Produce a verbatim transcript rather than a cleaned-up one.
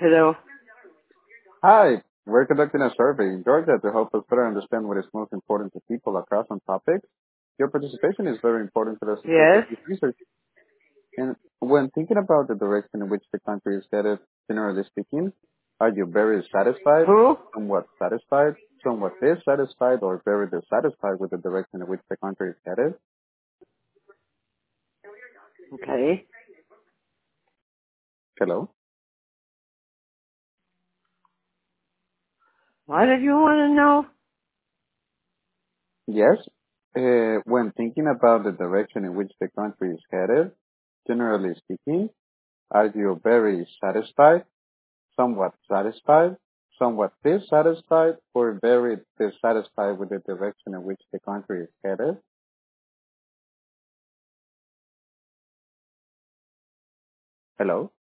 Hello. Hi, we're conducting a survey in Georgia to help us better understand what is most important to people across some topics. Your participation is very important for the success of Yes. this research. And when thinking about the direction in which the country is headed, generally speaking, are you very satisfied, Who? somewhat satisfied, somewhat dissatisfied, or very dissatisfied with the direction in which the country is headed? Okay. Hello? What did you want to know? Yes. Uh, when thinking about the direction in which the country is headed, generally speaking, are you very satisfied, somewhat satisfied, somewhat dissatisfied, or very dissatisfied with the direction in which the country is headed? Hello?